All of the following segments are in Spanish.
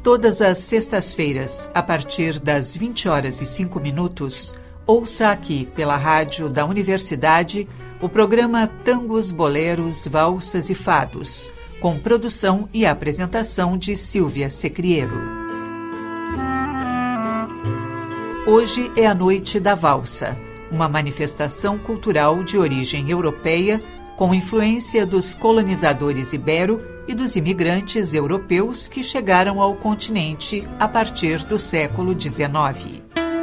Todas as sextas-feiras, a partir das 20h05, ouça aqui pela rádio da Universidade o programa Tangos, Boleros, Valsas e Fados, com produção e apresentação de Silvia Secriero. Hoje é a Noite da Valsa, uma manifestação cultural de origem europeia com influência dos colonizadores ibero e dos imigrantes europeus que chegaram ao continente a partir do século XIX.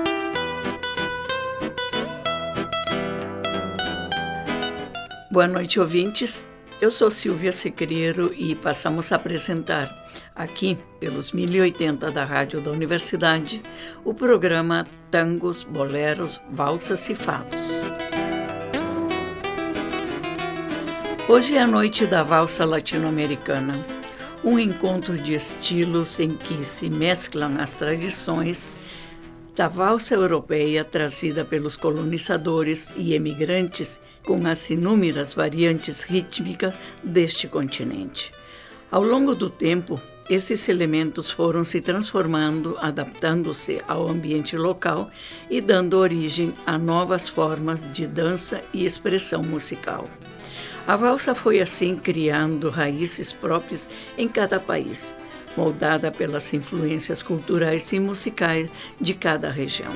Boa noite, ouvintes. Eu sou Silvia Secriero e passamos a apresentar aqui, pelos 1080 da Rádio da Universidade, o programa Tangos, Boleros, Valsas e Fados. Hoje é a Noite da Valsa Latino-Americana, um encontro de estilos em que se mesclam as tradições da valsa europeia trazida pelos colonizadores e emigrantes com as inúmeras variantes rítmicas deste continente. Ao longo do tempo, esses elementos foram se transformando, adaptando-se ao ambiente local e dando origem a novas formas de dança e expressão musical. A valsa foi assim criando raízes próprias em cada país, moldada pelas influências culturais e musicais de cada região.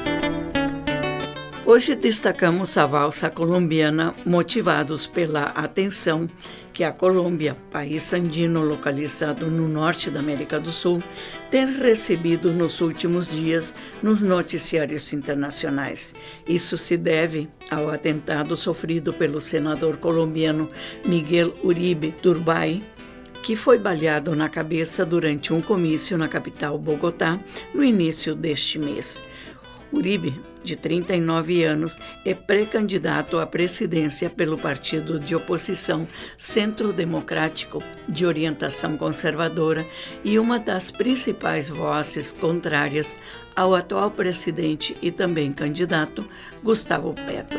Hoje destacamos a valsa colombiana, motivados pela atenção que a Colômbia, país andino localizado no norte da América do Sul, tem recebido nos últimos dias nos noticiários internacionais. Isso se deve ao atentado sofrido pelo senador colombiano Miguel Uribe Turbay, que foi baleado na cabeça durante um comício na capital Bogotá no início deste mês. Uribe, de 39 anos, é pré-candidato à presidência pelo partido de oposição Centro Democrático, de orientação conservadora, e uma das principais vozes contrárias ao atual presidente e também candidato, Gustavo Petro.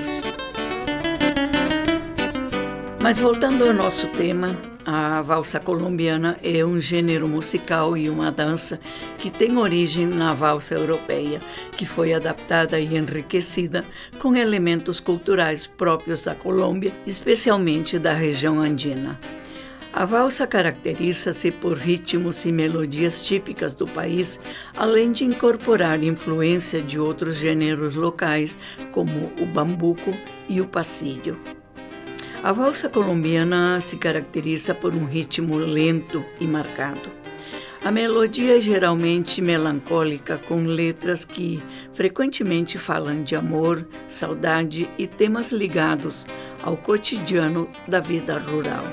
Mas voltando ao nosso tema, a valsa colombiana é um gênero musical e uma dança que tem origem na valsa europeia, que foi adaptada e enriquecida com elementos culturais próprios da Colômbia, especialmente da região andina. A valsa caracteriza-se por ritmos e melodias típicas do país, além de incorporar influência de outros gêneros locais, como o bambuco e o passilho. A valsa colombiana se caracteriza por um ritmo lento e marcado. A melodia é geralmente melancólica, com letras que frequentemente falam de amor, saudade e temas ligados ao cotidiano da vida rural.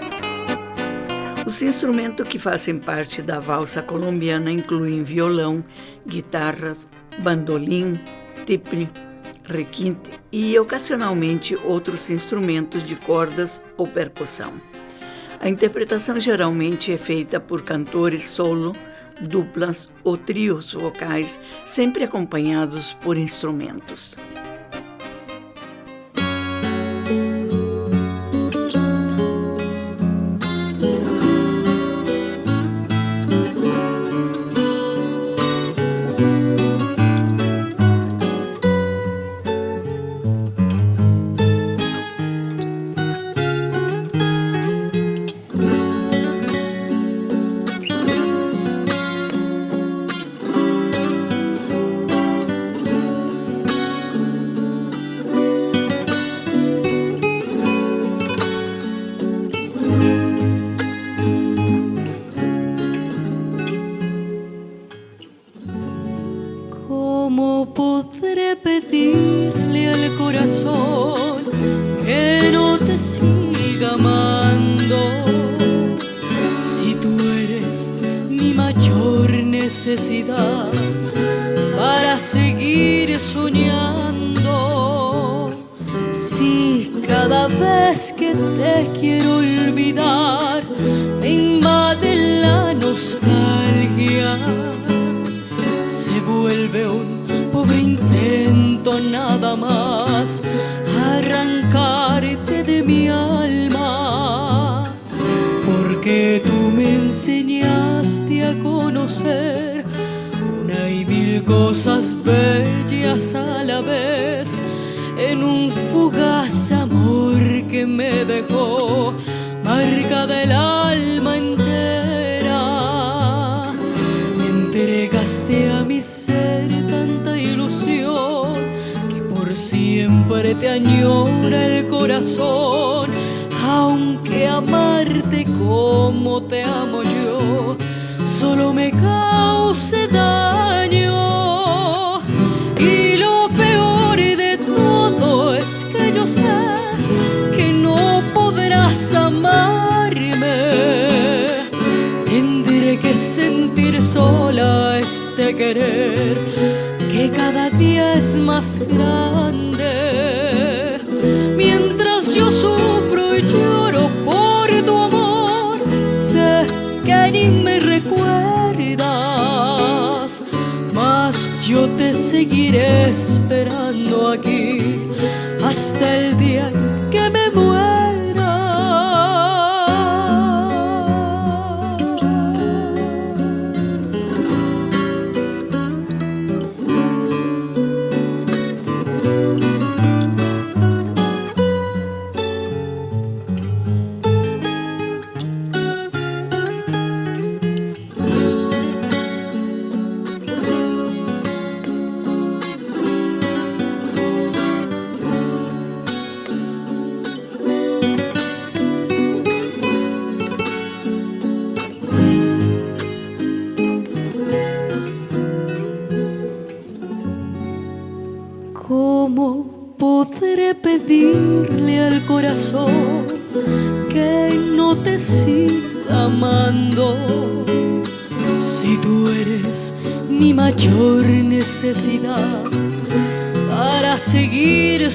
Os instrumentos que fazem parte da valsa colombiana incluem violão, guitarras, bandolim, tiple, requinte e, ocasionalmente, outros instrumentos de cordas ou percussão. A interpretação geralmente é feita por cantores solo, duplas ou trios vocais, sempre acompanhados por instrumentos. Para seguir soñando, si cada vez que te quiero olvidar me invade la nostalgia, se vuelve un pobre intento nada más arrancarte de mi alma, porque tú me enseñaste a a conocer una y mil cosas bellas a la vez, en un fugaz amor que me dejó marca del alma entera. Me entregaste a mi ser tanta ilusión que por siempre te añora el corazón, aunque amarte como te amo yo solo me cause daño. Y lo peor de todo es que yo sé que no podrás amarme. Tendré que sentir sola este querer que cada día es más grande. Mientras yo sufro y lloro por tu amor, sé que ni me recuerdas, mas yo te seguiré esperando aquí hasta el día en que me muera. ¿Cómo podré pedirle al corazón que no te siga amando si tú eres mi mayor necesidad para seguir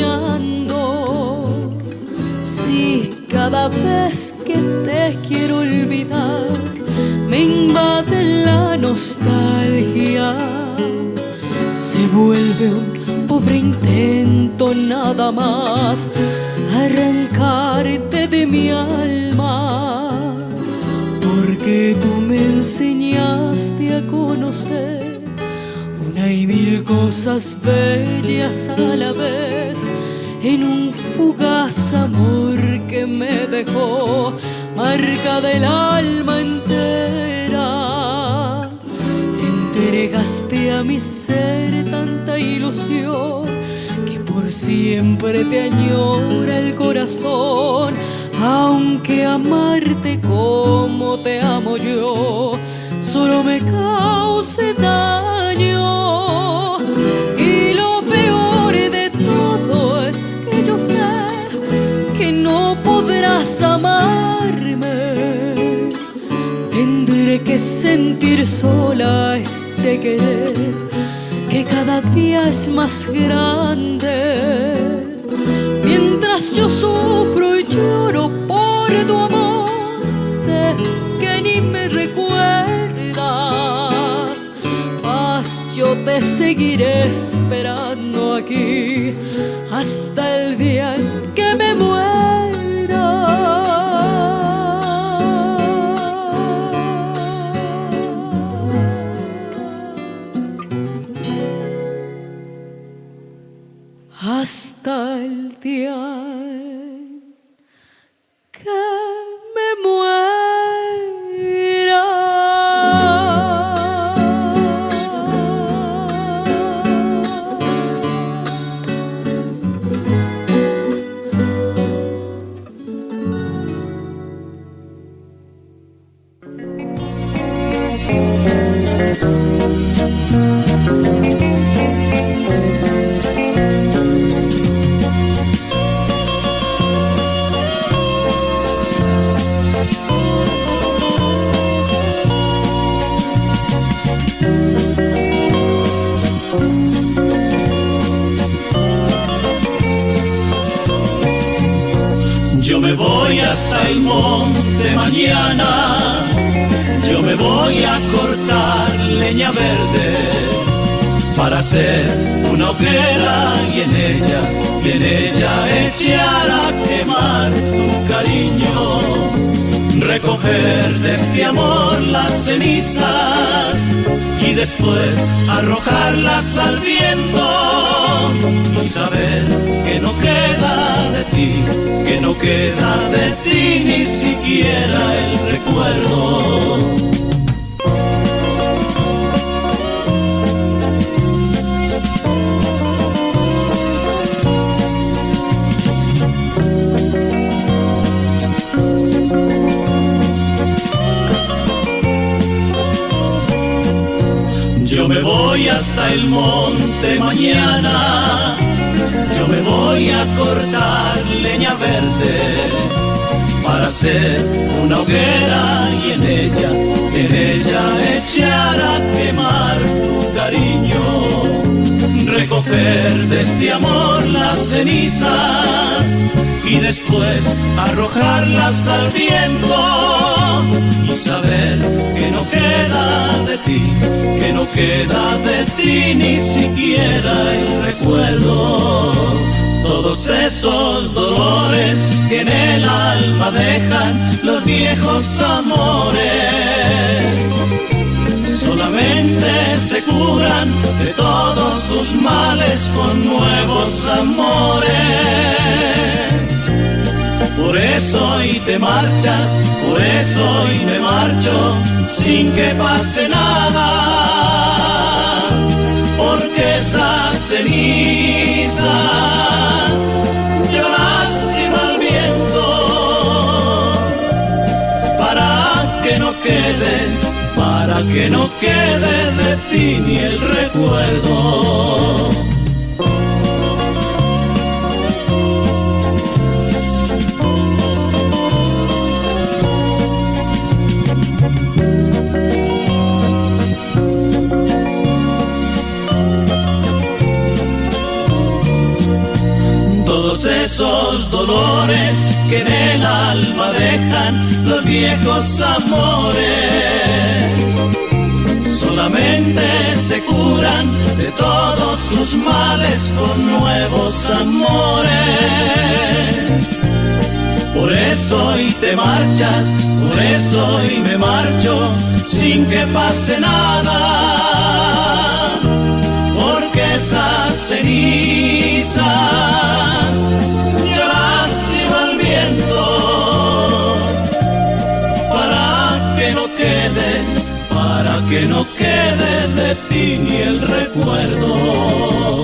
soñando? Si cada vez que te quiero olvidar me invade la nostalgia, se vuelve un pobre intento nada más arrancarte de mi alma, porque tú me enseñaste a conocer una y mil cosas bellas a la vez, en un fugaz amor que me dejó marca del alma entera. Entregaste a mi ser tanta ilusión que por siempre te añora el corazón, aunque amarte como te amo yo solo me cause daño. Y lo peor de todo es que yo sé que no podrás amarme. Tendré que sentir sola este querer que cada día es más grande. Mientras yo sufro y lloro por tu amor, sé que ni me recuerdas, mas yo te seguiré esperando aquí hasta el día en que me muera. Hasta el día que me muera. Yo me voy hasta el monte mañana, yo me voy a cortar leña verde para hacer una hoguera y en ella echar a quemar tu cariño. recoger de este amor las cenizas y después arrojarlas al viento y saber que no queda de ti, que no queda de ti ni siquiera el recuerdo. Yo me voy hasta el monte mañana, yo me voy a cortar leña verde para hacer una hoguera y en ella echar a quemar tu cariño, recoger de este amor las cenizas y después arrojarlas al viento y saber que no queda de ti, que no queda de ti ni siquiera el recuerdo. Todos esos dolores que en el alma dejan los viejos amores solamente se curan de todos sus males con nuevos amores. Por eso hoy te marchas, por eso hoy me marcho sin que pase nada, porque esas cenizas yo las tiro al viento para que no quede de ti ni el recuerdo. Todos esos dolores que en el alma dejan los viejos amores solamente se curan de todos sus males con nuevos amores. Por eso hoy te marchas, por eso hoy me marcho sin que pase nada, porque esas cenizas yo las tiro al viento para que no quede de ti ni el recuerdo.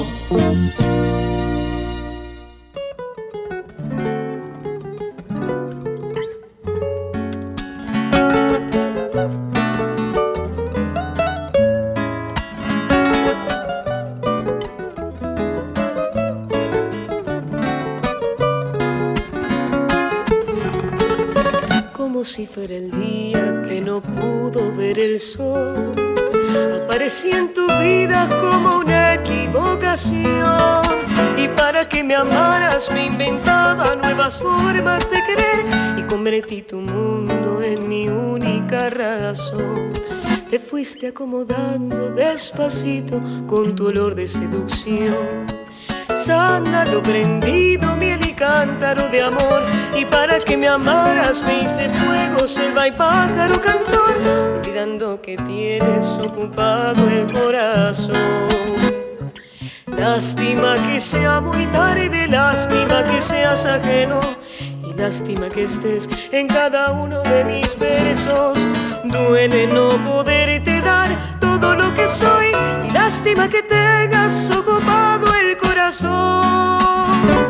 Como si fuera el día que no pudo ver el sol, aparecí en tu vida como una equivocación, y para que me amaras me inventaba nuevas formas de querer y convertí tu mundo en mi única razón. Te fuiste acomodando despacito con tu olor de seducción, sándalo prendido, miel y cántaro de amor, y para que me amaras me hice fuego, selva y pájaro cantor, olvidando que tienes ocupado el corazón. Lástima que sea muy tarde, lástima que seas ajeno, y lástima que estés en cada uno de mis versos. Duele no poderte dar todo lo que soy, y lástima que tengas ocupado el corazón.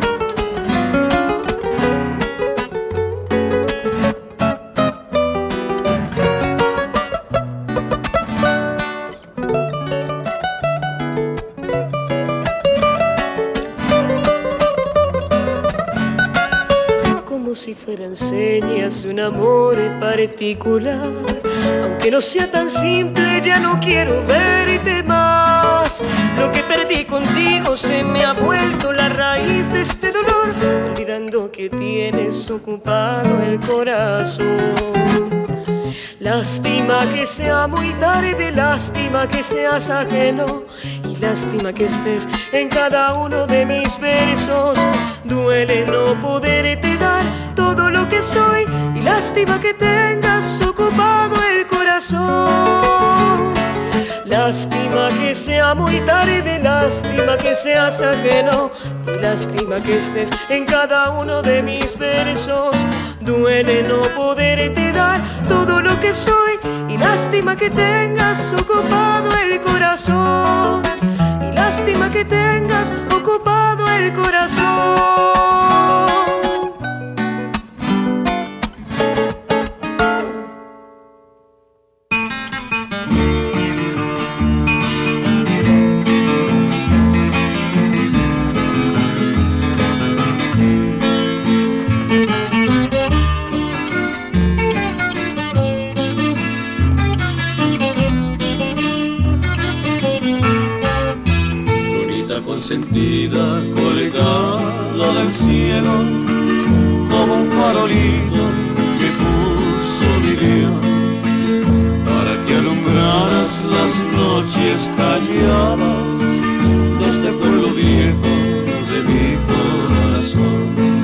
Como si fueran señas de un amor particular, aunque no sea tan simple, ya no quiero verte más. Lo que perdí contigo se me ha vuelto la raíz de este dolor, olvidando que tienes ocupado el corazón. Lástima que sea muy tarde, lástima que seas ajeno, y lástima que estés en cada uno de mis versos. Duele no poderte dar todo lo que que soy y lástima que tengas ocupado el corazón. Lástima que sea muy tarde, lástima que seas ajeno, lástima que estés en cada uno de mis versos. Duele no poderte dar todo lo que soy y lástima que tengas ocupado el corazón. Y lástima que tengas ocupado el corazón. Consentida, colgada del cielo, como un farolito que puso mi día, para que alumbraras las noches calladas de este pueblo viejo de mi corazón.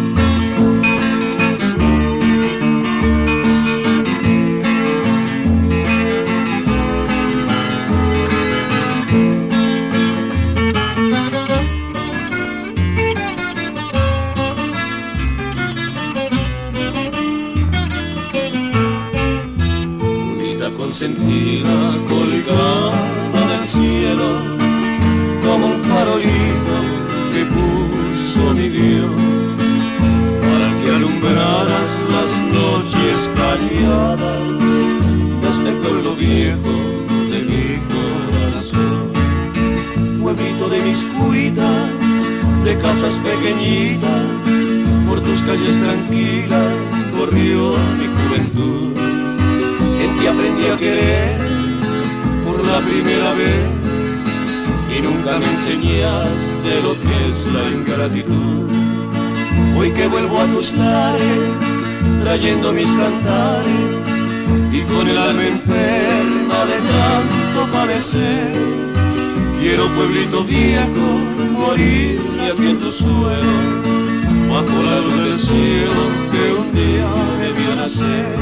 Consentida, colgada del cielo, como un farolito que puso mi Dios, para que alumbraras las noches calladas de este pueblo viejo de mi corazón. Pueblito de mis cuitas, de casas pequeñitas, por tus calles tranquilas corrió mi juventud. En ti aprendí a querer por la primera vez y nunca me enseñaste lo que es la ingratitud. Hoy que vuelvo a tus lares, trayendo mis cantares y con el alma enferma de tanto padecer, quiero pueblito viejo morir aquí en tu suelo, bajo la luz del cielo que un día me vio nacer.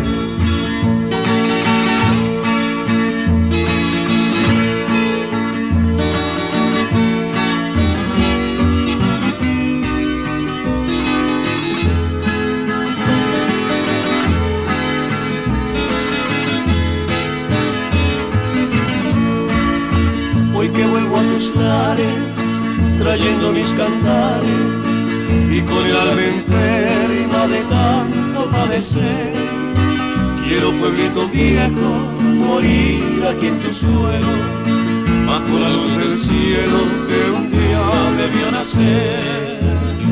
Hoy que vuelvo a tus lares, trayendo mis cantares y con el alma enferma de tanto padecer, quiero pueblito viejo morir aquí en tu suelo, bajo la luz del cielo que un día me vio nacer.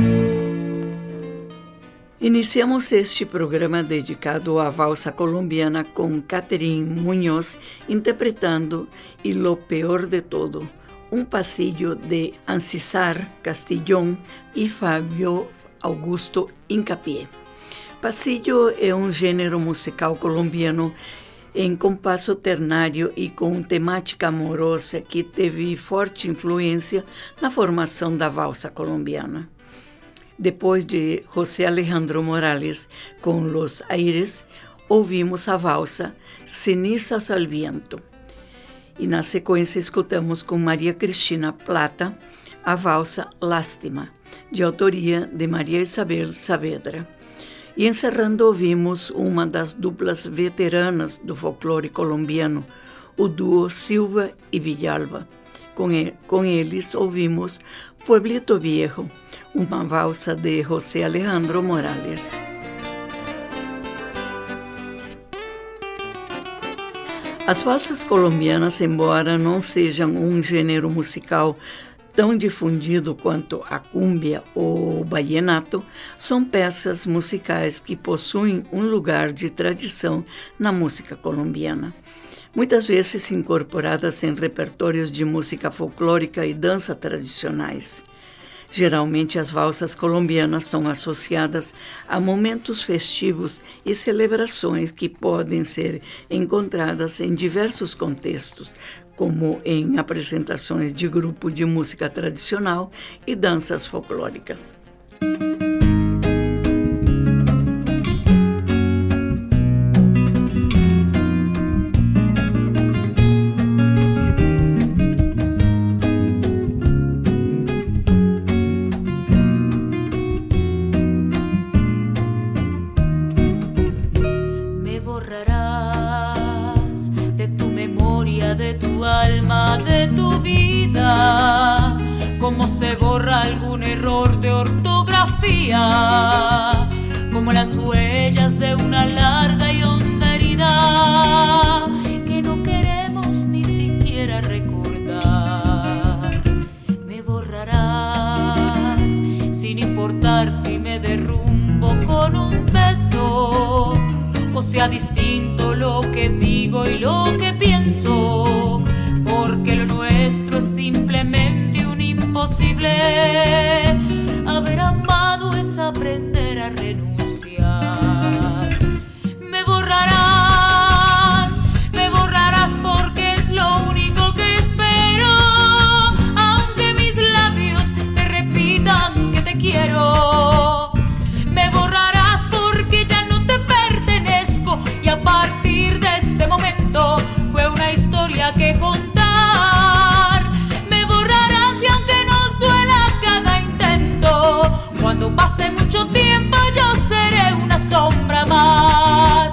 Iniciamos este programa dedicado à valsa colombiana com Catherine Muñoz interpretando Y lo peor de todo, un pasillo de Ancisar Castillón e Fábio Augusto Incapié. Pasillo é um gênero musical colombiano em compasso ternário e com temática amorosa que teve forte influência na formação da valsa colombiana. Depois de José Alejandro Morales com Los Aires, ouvimos a valsa Cenizas al Viento. E na sequência escutamos com Maria Cristina Plata a valsa Lástima, de autoria de Maria Isabel Saavedra. E encerrando ouvimos uma das duplas veteranas do folclore colombiano, o duo Silva e Villalba. Com eles ouvimos Pueblito Viejo, uma valsa de José Alejandro Morales. As valsas colombianas, embora não sejam um gênero musical tão difundido quanto a cúmbia ou o vallenato, são peças musicais que possuem um lugar de tradição na música colombiana. Muitas vezes incorporadas em repertórios de música folclórica e dança tradicionais. Geralmente, as valsas colombianas são associadas a momentos festivos e celebrações que podem ser encontradas em diversos contextos, como em apresentações de grupo de música tradicional e danças folclóricas. tu alma de tu vida, como se borra algún error de ortografía, como las huellas de una larga y honda herida que no queremos ni siquiera recordar. Me borrarás sin importar si me derrumbo con un beso, o sea distinto lo que digo y lo que pienso, porque lo nuestro es simplemente un imposible. Haber amado es aprender a renunciar. Me borrarás porque es lo único que espero, aunque mis labios te repitan que te quiero. Me borrarás porque ya no te pertenezco y a partir de este momento fue una historia que contar. Me borrarás y aunque nos duela cada intento, cuando pase mucho tiempo yo seré una sombra más.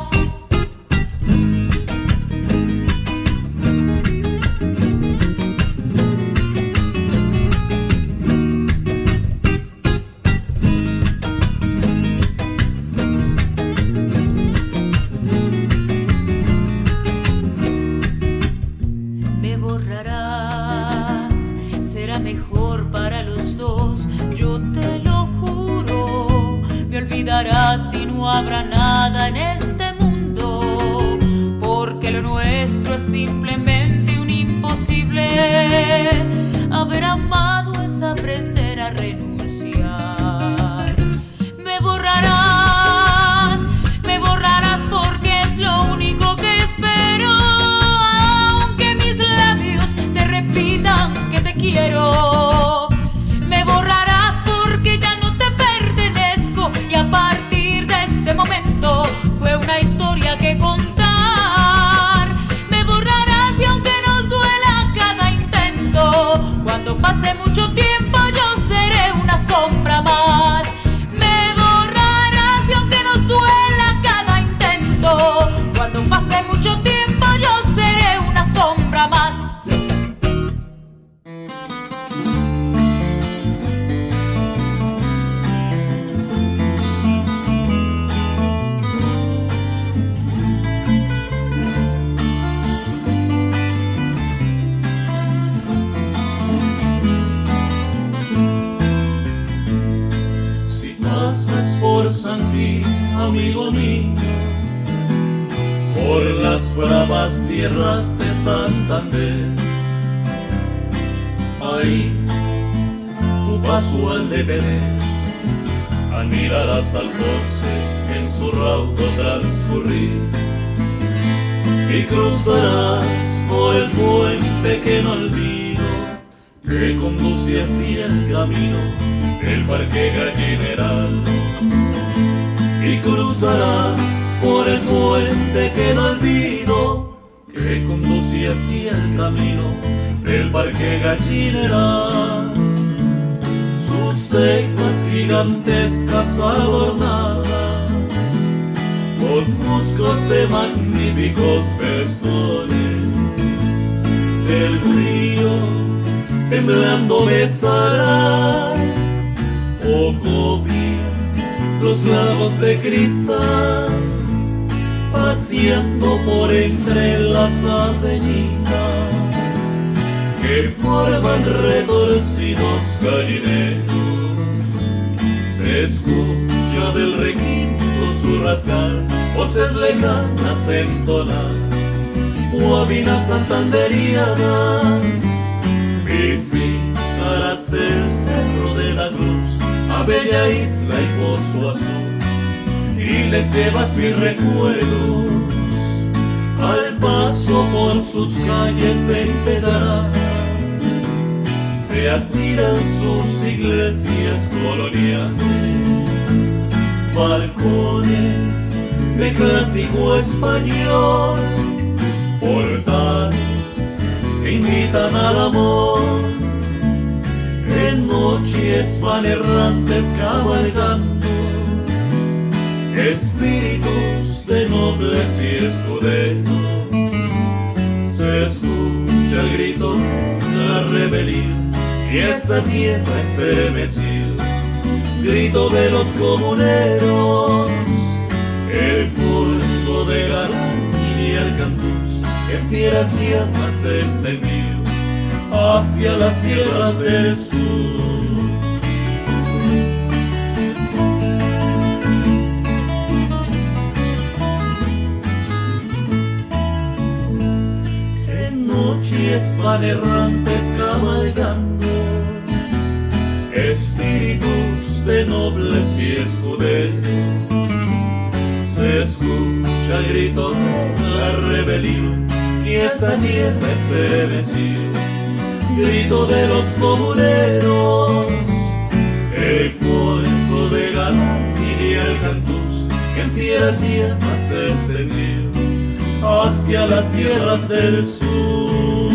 Me borrarás, será mejor para los dos, yo te lo juro. Me olvidarás y no habrá nada en este mundo, porque lo nuestro es simplemente un imposible. Haber amado es aprender a renunciar. Me borrarás porque es lo único que espero, aunque mis labios te repitan que te quiero. Me borrarás porque ya no te pertenezco y a partir de este momento fue una historia que contar. Me borrarás y aunque nos duela cada intento, cuando pase mucho tiempo yo seré una sombra más. Me borrarás y aunque nos duela cada intento, cuando pase mucho tiempo yo seré una sombra más. Si pasas por San Gil, amigo mío, por las bravas tierras de Santander, ahí tu paso al detener, admirarás al Ponce en su raudo transcurrir, y cruzarás por el puente que no olvido, que conduce hacia el camino del Parque Gallineral. Y cruzarás por el puente que no olvido, que conduce hacia el camino del Parque Gallineral. Sus cepas gigantescas adornadas con musgos de magníficos festones, el frío temblando besará o copia los lagos de cristal, paseando por entre las avenidas que forman retorcidos gallineros. Se escucha del requinto su rasgar, voces lejanas entonar, guabina santanderiana. Visitarás el Cerro de la Cruz, a bella isla y pozo azul, y les llevas mis recuerdos al paso por sus calles empedradas. Se admiran sus iglesias coloniales, balcones de clásico español, portales que invitan al amor. En noches van errantes cabalgando, espíritus de nobles y escuderos. Se escucha grito la rebelión y esa tierra estremeció. Grito de los comuneros, el fuego de Galán y el Cantús en fieras llamas se extendió hacia las tierras del sur. En noches van errantes cabalgando, espíritus de nobles y escuderos, se escucha el grito de la rebelión y esa tierra estremeció. Grito de los comuneros, el fuego de Galán y el Cantús en fieras llamas se extendió hacia las tierras del sur.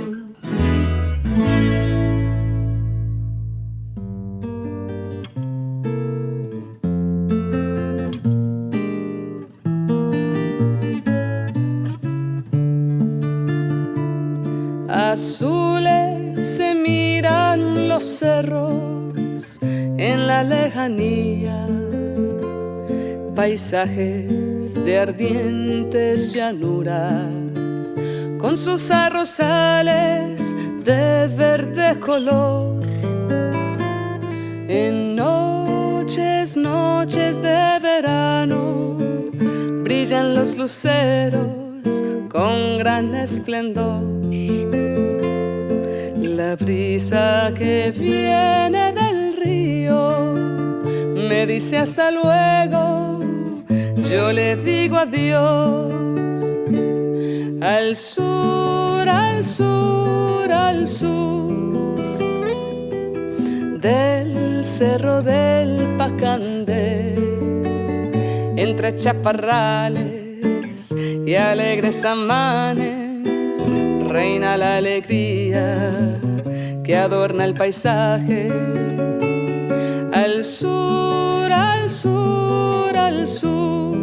Azules se miran los cerros en la lejanía, paisajes de ardientes llanuras con sus arrozales de verde color. En noches, noches de verano brillan los luceros con gran esplendor. La brisa que viene del río me dice hasta luego, yo le digo adiós. Al sur, al sur, al sur del cerro del Pacandé, entre chaparrales y alegres amanes, reina la alegría que adorna el paisaje. Al sur, al sur, al sur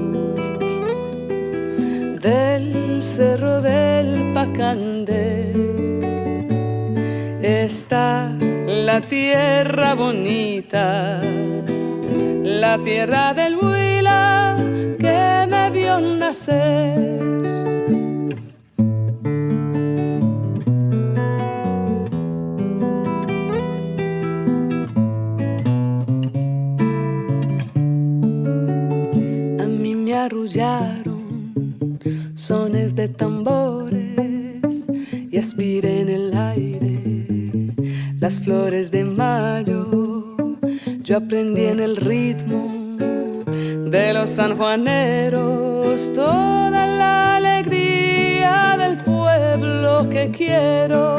del cerro del Pacandé está la tierra bonita, la tierra del Huila que me vio nacer. Arrullaron sones de tambores y aspiré en el aire las flores de mayo. Yo aprendí en el ritmo de los sanjuaneros toda la alegría del pueblo que quiero.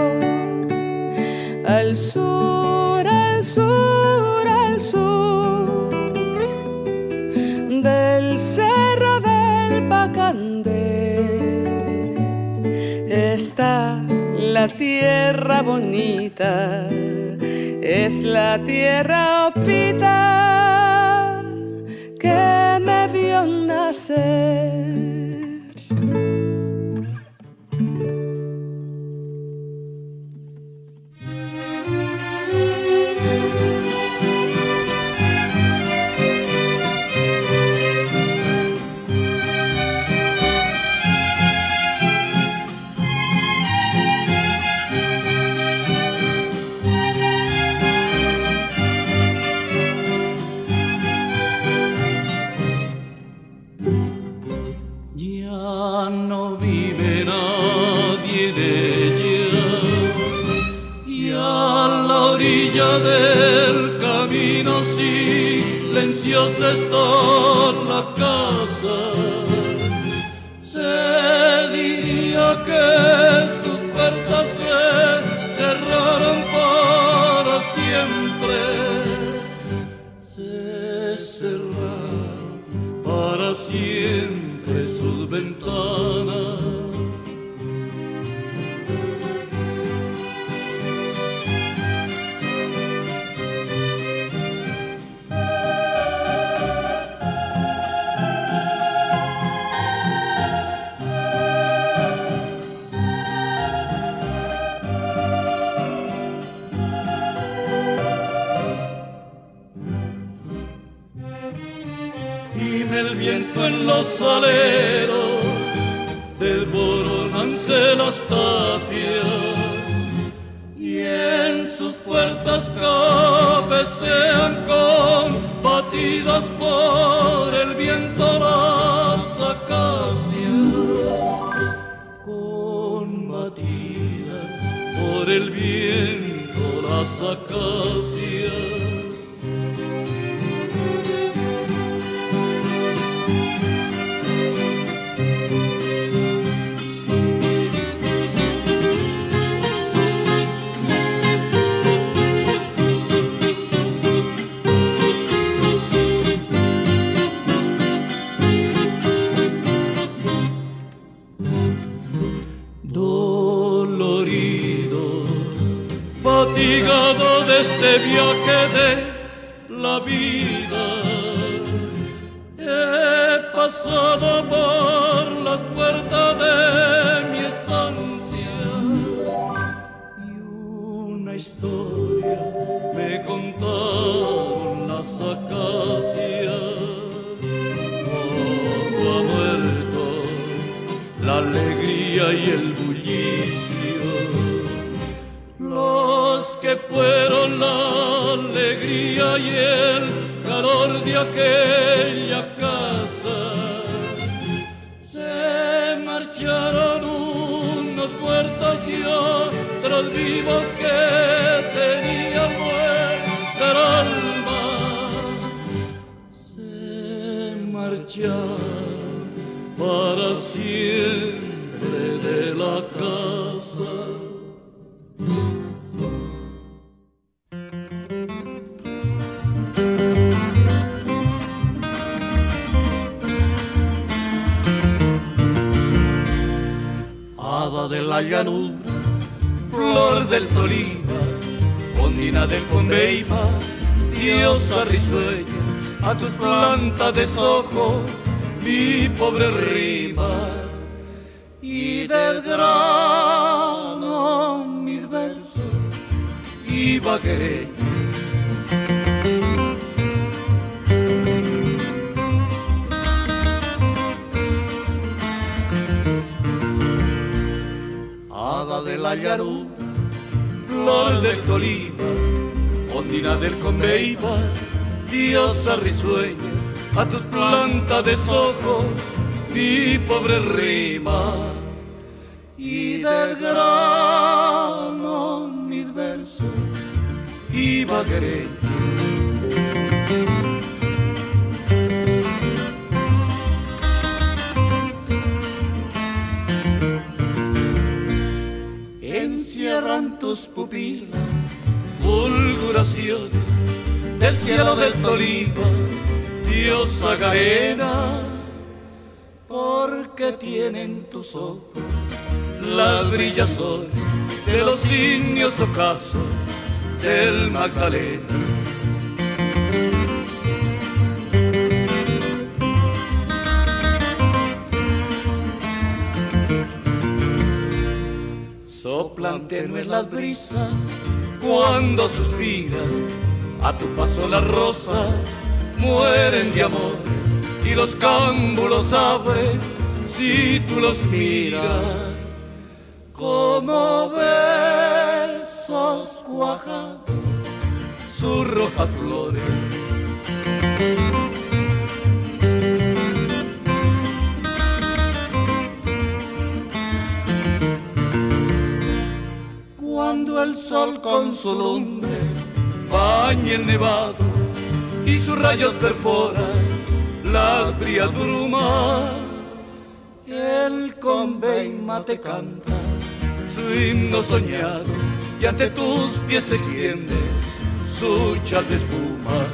Al sur, al sur, al sur del cerro del Pacandé está la tierra bonita, es la tierra opita que me vio nacer. Del camino silenciosa está la casa. Se diría que sus puertas se cerraron para siempre. Se cerraron para siempre sus ventanas. el viento en los aleros, desboronanse las tapias, y en sus puertas cabecean combatidas por el viento las acacias, combatidas por el viento las acacias. Fatigado de este viaje de la vida, he pasado por las puertas de mi estancia y una historia me contaron las acacias. Todo ha muerto, la alegría y el bullicio, los que fueron la alegría y el calor de aquella casa. Se marcharon unos muertos y otros vivos que tenían muerta el alma. Se marcharon para siempre de la casa. De la llanura, flor del Tolima, ondina del Conveiva, diosa risueña, a tus plantas deshojo mi pobre rima, y del grano mis versos iba querer. De la llanura, flor del Tolima, ondina del Conveiva, diosa risueña, a tus plantas deshojo mi pobre rima, y del grano mis versos iba a querer. Encierran tus pupilas fulguraciones del cielo del Tolima, diosa Garena, porque tienen tus ojos las brillazones de los signos ocasos del Magdalena. Soplan tenues las brisas cuando suspiran, a tu paso las rosas mueren de amor y los cámbulos abren si tú los miras, como besos cuajados sus rojas flores. Cuando el sol con su lumbre baña el nevado y sus rayos perforan las frías brumas, el Conveiva te canta su himno soñado y ante tus pies se extiende su chal de espuma.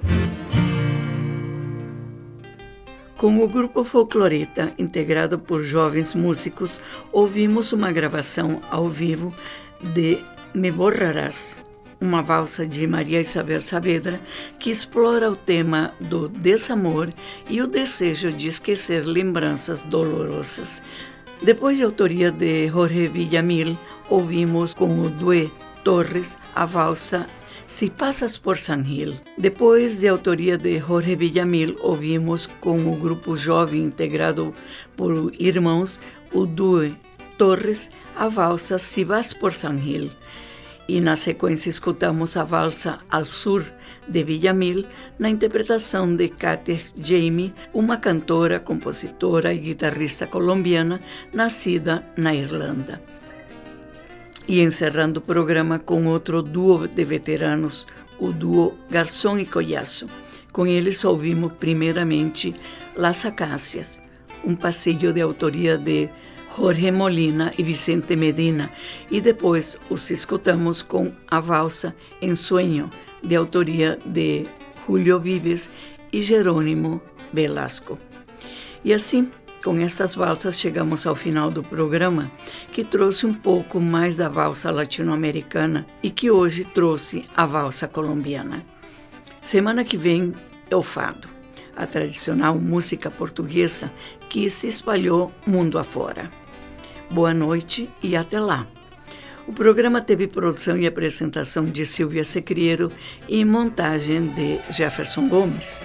Com o grupo Folcloreta, integrado por jovens músicos, ouvimos uma gravação ao vivo de Me Borrarás, uma valsa de Maria Isabel Saavedra que explora o tema do desamor e o desejo de esquecer lembranças dolorosas. Depois de autoria de Jorge Villamil, ouvimos com o Dué Torres a valsa Si Passas por San Gil. Depois de autoria de Jorge Villamil, ouvimos com o grupo jovem integrado por irmãos Udue Torres a valsa Si Vas por San Gil. E na sequência escutamos a valsa Al Sur de Villamil na interpretação de Kater Jamie, uma cantora, compositora e guitarrista colombiana nascida na Irlanda. E encerrando o programa com outro duo de veteranos, o duo Garçom e Collazo. Com eles ouvimos primeiramente Las Acácias, um passeio de autoria de Jorge Molina e Vicente Medina, e depois os escutamos com a valsa Ensueño, de autoria de Julio Vives e Jerônimo Velasco. E assim, com estas valsas, chegamos ao final do programa, que trouxe um pouco mais da valsa latino-americana e que hoje trouxe a valsa colombiana. Semana que vem é o fado, a tradicional música portuguesa que se espalhou mundo afora. Boa noite e até lá. O programa teve produção e apresentação de Silvia Secriero e montagem de Jefferson Gomes.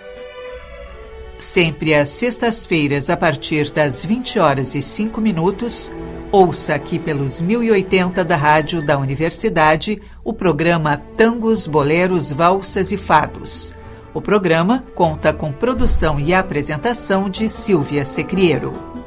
Sempre às sextas-feiras, a partir das 20h05, ouça aqui pelos 1080 da Rádio da Universidade o programa Tangos, Boleros, Valsas e Fados. O programa conta com produção e apresentação de Silvia Secriero.